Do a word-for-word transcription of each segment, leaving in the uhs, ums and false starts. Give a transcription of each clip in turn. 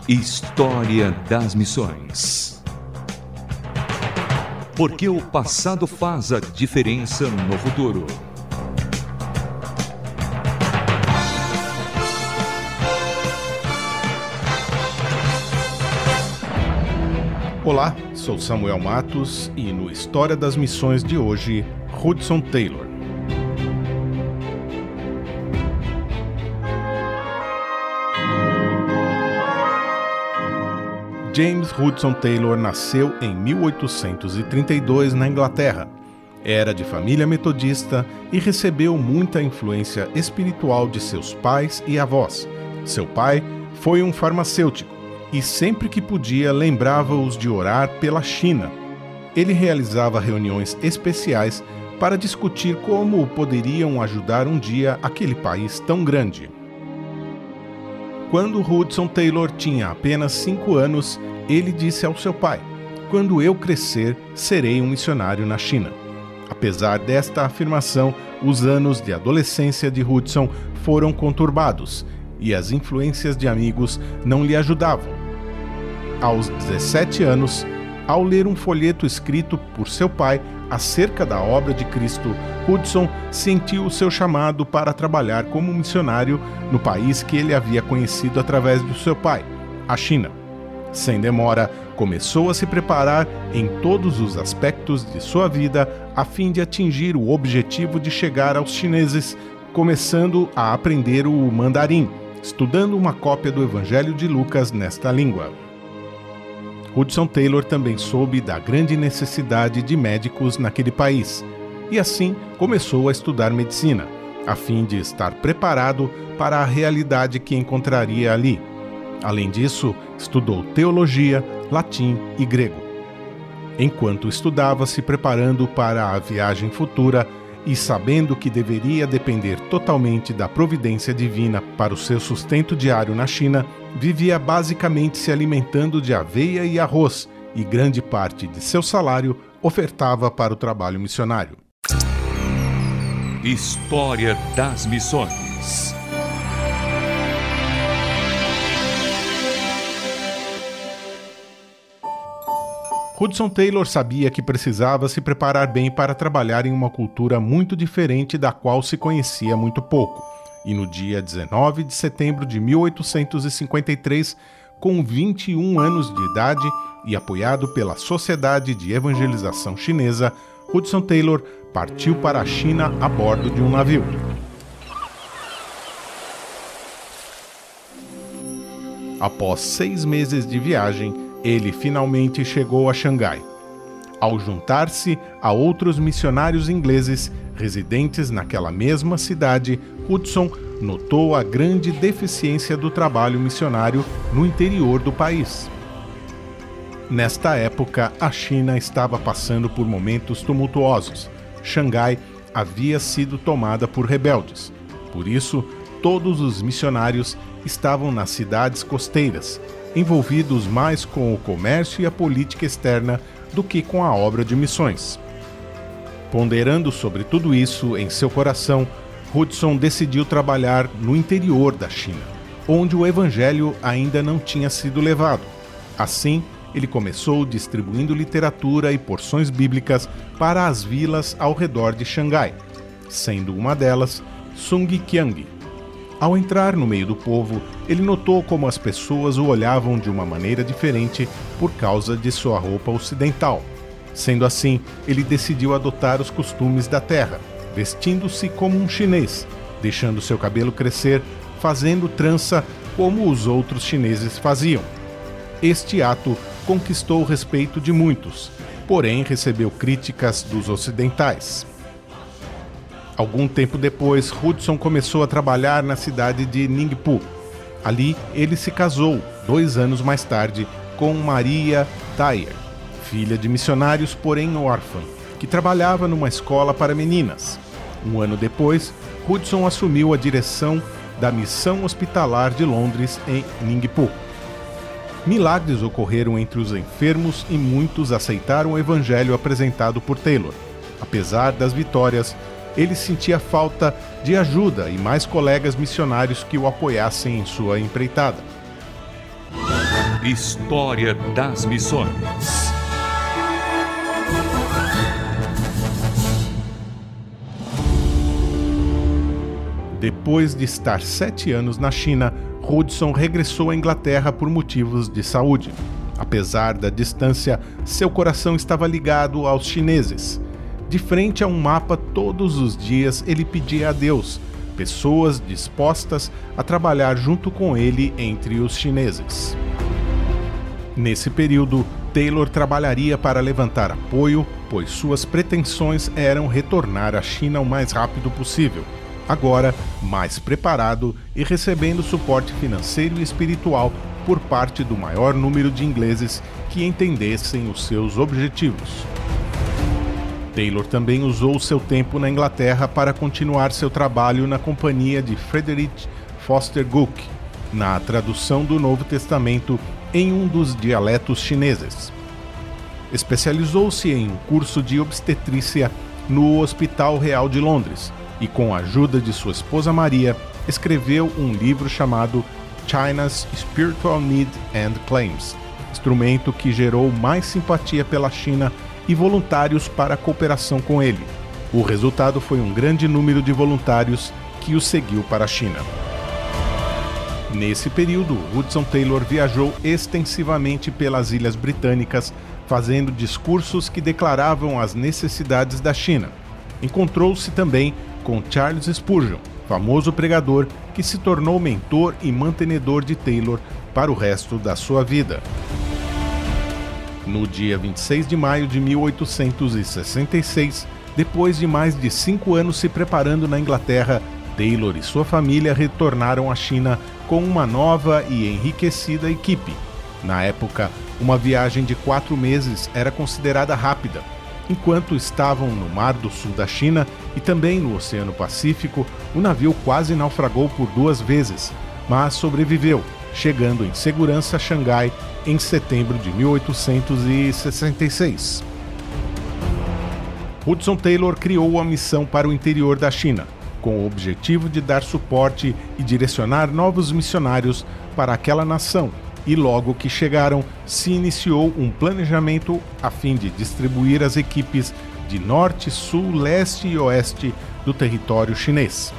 História das Missões. Porque o passado faz a diferença no futuro. Olá, sou Samuel Matos e no História das Missões de hoje, Hudson Taylor. James Hudson Taylor nasceu em mil oitocentos e trinta e dois na Inglaterra. Era de família metodista e recebeu muita influência espiritual de seus pais e avós. Seu pai foi um farmacêutico e sempre que podia lembrava-os de orar pela China. Ele realizava reuniões especiais para discutir como poderiam ajudar um dia aquele país tão grande. Quando Hudson Taylor tinha apenas cinco anos, ele disse ao seu pai: "Quando eu crescer, serei um missionário na China." Apesar desta afirmação, os anos de adolescência de Hudson foram conturbados e as influências de amigos não lhe ajudavam. Aos dezessete anos, ao ler um folheto escrito por seu pai acerca da obra de Cristo, Hudson sentiu o seu chamado para trabalhar como missionário no país que ele havia conhecido através do seu pai, a China. Sem demora, começou a se preparar em todos os aspectos de sua vida a fim de atingir o objetivo de chegar aos chineses, começando a aprender o mandarim, estudando uma cópia do Evangelho de Lucas nesta língua. Hudson Taylor também soube da grande necessidade de médicos naquele país, e assim começou a estudar medicina, a fim de estar preparado para a realidade que encontraria ali. Além disso, estudou teologia, latim e grego. Enquanto estudava, se preparando para a viagem futura e sabendo que deveria depender totalmente da providência divina para o seu sustento diário na China, vivia basicamente se alimentando de aveia e arroz, e grande parte de seu salário ofertava para o trabalho missionário. História das Missões. Hudson Taylor sabia que precisava se preparar bem para trabalhar em uma cultura muito diferente da qual se conhecia muito pouco. E no dia dezenove de setembro de mil oitocentos e cinquenta e três, com vinte e um anos de idade e apoiado pela Sociedade de Evangelização Chinesa, Hudson Taylor partiu para a China a bordo de um navio. Após seis meses de viagem, ele finalmente chegou a Xangai. Ao juntar-se a outros missionários ingleses residentes naquela mesma cidade, Hudson notou a grande deficiência do trabalho missionário no interior do país. Nesta época, a China estava passando por momentos tumultuosos. Xangai havia sido tomada por rebeldes. Por isso, todos os missionários estavam nas cidades costeiras, envolvidos mais com o comércio e a política externa do que com a obra de missões. Ponderando sobre tudo isso em seu coração, Hudson decidiu trabalhar no interior da China, onde o evangelho ainda não tinha sido levado. Assim, ele começou distribuindo literatura e porções bíblicas para as vilas ao redor de Xangai, sendo uma delas Songjiang. Ao entrar no meio do povo, ele notou como as pessoas o olhavam de uma maneira diferente por causa de sua roupa ocidental. Sendo assim, ele decidiu adotar os costumes da terra, vestindo-se como um chinês, deixando seu cabelo crescer, fazendo trança como os outros chineses faziam. Este ato conquistou o respeito de muitos, porém recebeu críticas dos ocidentais. Algum tempo depois, Hudson começou a trabalhar na cidade de Ningpo. Ali, ele se casou, dois anos mais tarde, com Maria Dyer, filha de missionários, porém órfã, que trabalhava numa escola para meninas. Um ano depois, Hudson assumiu a direção da Missão Hospitalar de Londres, em Ningpo. Milagres ocorreram entre os enfermos e muitos aceitaram o evangelho apresentado por Taylor. Apesar das vitórias, ele sentia falta de ajuda e mais colegas missionários que o apoiassem em sua empreitada. História das Missões. Depois de estar sete anos na China, Hudson regressou à Inglaterra por motivos de saúde. Apesar da distância, seu coração estava ligado aos chineses. De frente a um mapa, todos os dias ele pedia a Deus pessoas dispostas a trabalhar junto com ele entre os chineses. Nesse período, Taylor trabalharia para levantar apoio, pois suas pretensões eram retornar à China o mais rápido possível, agora mais preparado e recebendo suporte financeiro e espiritual por parte do maior número de ingleses que entendessem os seus objetivos. Taylor também usou seu tempo na Inglaterra para continuar seu trabalho na companhia de Frederick Foster Cook, na tradução do Novo Testamento em um dos dialetos chineses. Especializou-se em um curso de obstetrícia no Hospital Real de Londres e, com a ajuda de sua esposa Maria, escreveu um livro chamado China's Spiritual Need and Claims, instrumento que gerou mais simpatia pela China e voluntários para a cooperação com ele. O resultado foi um grande número de voluntários que o seguiu para a China. Nesse período, Hudson Taylor viajou extensivamente pelas Ilhas Britânicas, fazendo discursos que declaravam as necessidades da China. Encontrou-se também com Charles Spurgeon, famoso pregador que se tornou mentor e mantenedor de Taylor para o resto da sua vida. No dia vinte e seis de maio de mil oitocentos e sessenta e seis, depois de mais de cinco anos se preparando na Inglaterra, Taylor e sua família retornaram à China com uma nova e enriquecida equipe. Na época, uma viagem de quatro meses era considerada rápida. Enquanto estavam no Mar do Sul da China e também no Oceano Pacífico, o navio quase naufragou por duas vezes, mas sobreviveu, chegando em segurança a Xangai em setembro de mil oitocentos e sessenta e seis. Hudson Taylor criou a missão para o interior da China, com o objetivo de dar suporte e direcionar novos missionários para aquela nação, e logo que chegaram, se iniciou um planejamento a fim de distribuir as equipes de norte, sul, leste e oeste do território chinês.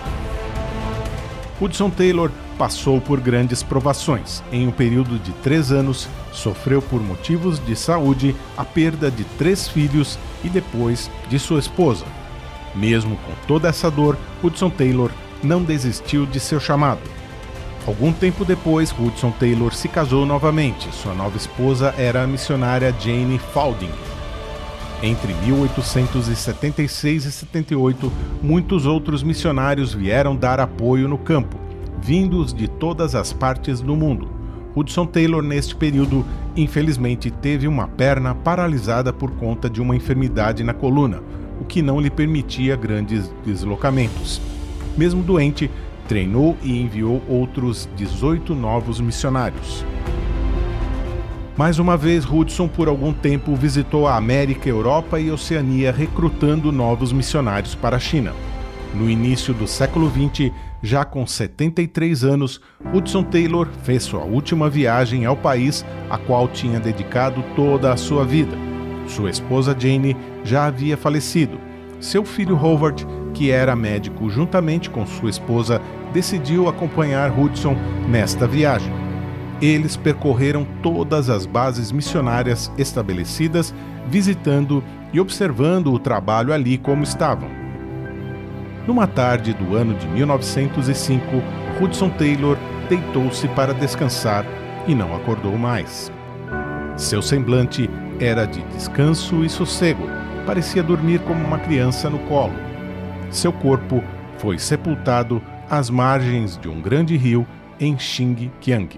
Hudson Taylor passou por grandes provações. Em um período de três anos, sofreu por motivos de saúde a perda de três filhos e depois de sua esposa. Mesmo com toda essa dor, Hudson Taylor não desistiu de seu chamado. Algum tempo depois, Hudson Taylor se casou novamente. Sua nova esposa era a missionária Jane Faulding. Entre mil oitocentos e setenta e seis e setenta e oito, muitos outros missionários vieram dar apoio no campo, vindos de todas as partes do mundo. Hudson Taylor, neste período, infelizmente teve uma perna paralisada por conta de uma enfermidade na coluna, o que não lhe permitia grandes deslocamentos. Mesmo doente, treinou e enviou outros dezoito novos missionários. Mais uma vez, Hudson por algum tempo visitou a América, Europa e Oceania, recrutando novos missionários para a China. No início do século vinte, já com setenta e três anos, Hudson Taylor fez sua última viagem ao país a qual tinha dedicado toda a sua vida. Sua esposa Jane já havia falecido. Seu filho Howard, que era médico juntamente com sua esposa, decidiu acompanhar Hudson nesta viagem. Eles percorreram todas as bases missionárias estabelecidas, visitando e observando o trabalho ali como estavam. Numa tarde do ano de mil novecentos e cinco, Hudson Taylor deitou-se para descansar e não acordou mais. Seu semblante era de descanso e sossego, parecia dormir como uma criança no colo. Seu corpo foi sepultado às margens de um grande rio em Xinjiang.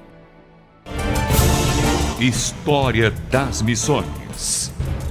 História das Missões.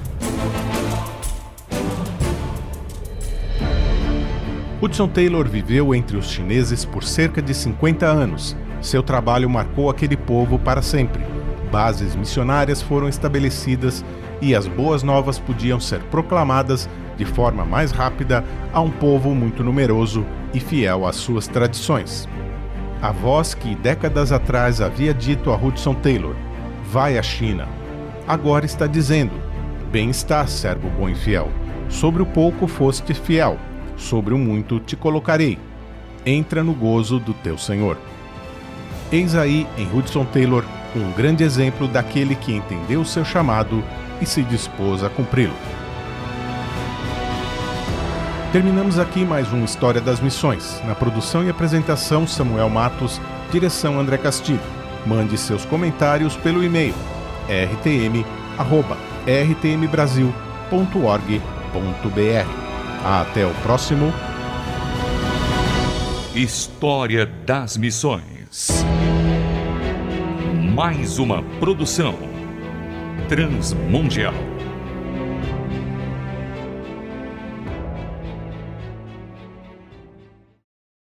Hudson Taylor viveu entre os chineses por cerca de cinquenta anos. Seu trabalho marcou aquele povo para sempre. Bases missionárias foram estabelecidas e as boas novas podiam ser proclamadas de forma mais rápida a um povo muito numeroso e fiel às suas tradições. A voz que décadas atrás havia dito a Hudson Taylor: vai à China. Agora está dizendo: bem está, servo bom e fiel. Sobre o pouco foste fiel, sobre o muito te colocarei. Entra no gozo do teu Senhor. Eis aí, em Hudson Taylor, um grande exemplo daquele que entendeu o seu chamado e se dispôs a cumpri-lo. Terminamos aqui mais uma História das Missões. Na produção e apresentação, Samuel Matos, direção André Castilho. Mande seus comentários pelo e-mail r t m arroba r t m brasil ponto org ponto b r. Até o próximo História das Missões. Mais uma produção transmundial.